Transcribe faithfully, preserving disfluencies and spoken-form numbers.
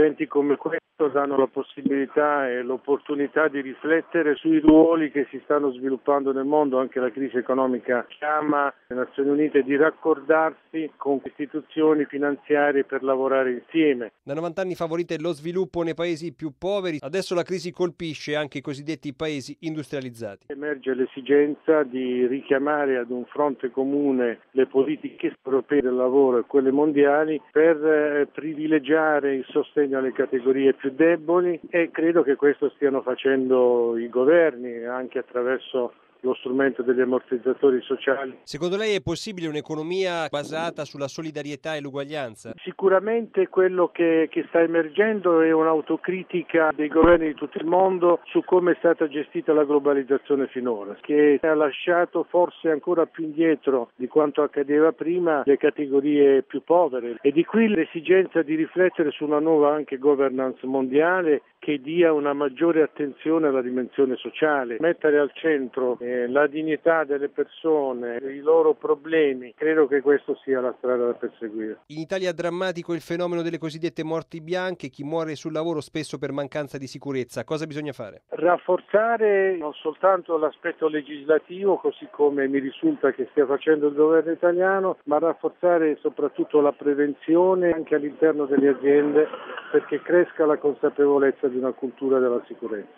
Eventi come questo danno la possibilità e l'opportunità di riflettere sui ruoli che si stanno sviluppando nel mondo. Anche la crisi economica chiama le Nazioni Unite di raccordarsi con istituzioni finanziarie per lavorare insieme. Da novanta anni favorite lo sviluppo nei paesi più poveri, adesso la crisi colpisce anche i cosiddetti paesi industrializzati. Emerge l'esigenza di richiamare ad un fronte comune le politiche europee del lavoro e quelle mondiali per eh, privilegiare il sostegno alle categorie più deboli, e credo che questo stiano facendo i governi anche attraverso lo strumento degli ammortizzatori sociali. Secondo lei è possibile un'economia basata sulla solidarietà e l'uguaglianza? Sicuramente quello che, che sta emergendo è un'autocritica dei governi di tutto il mondo su come è stata gestita la globalizzazione finora, che ha lasciato forse ancora più indietro di quanto accadeva prima le categorie più povere, e di qui l'esigenza di riflettere su una nuova anche governance mondiale che dia una maggiore attenzione alla dimensione sociale, mettere al centro eh, la dignità delle persone, i loro problemi. Credo che questo sia la strada da perseguire. In Italia è drammatico il fenomeno delle cosiddette morti bianche, chi muore sul lavoro spesso per mancanza di sicurezza. Cosa bisogna fare? Rafforzare non soltanto l'aspetto legislativo, così come mi risulta che stia facendo il governo italiano, ma rafforzare soprattutto la prevenzione anche all'interno delle aziende, perché cresca la consapevolezza di una cultura della sicurezza.